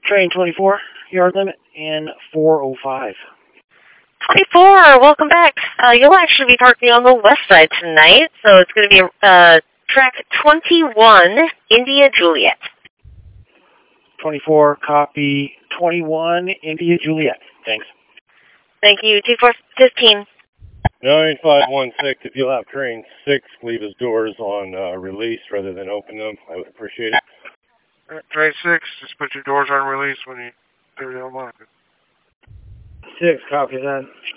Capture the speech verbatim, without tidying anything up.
Train twenty-four, yard limit, and four oh five. twenty-four, welcome back. Uh, you'll actually be parking on the west side tonight, so it's going to be uh, track twenty-one, India Juliet. twenty-four, copy twenty-one, India Juliet. Thanks. Thank you. two four fifteen. nine five one six, if you'll have train six leave his doors on uh, release rather than open them, I would appreciate it. Train six, just put your doors on release when you do the unlock. six, copy that.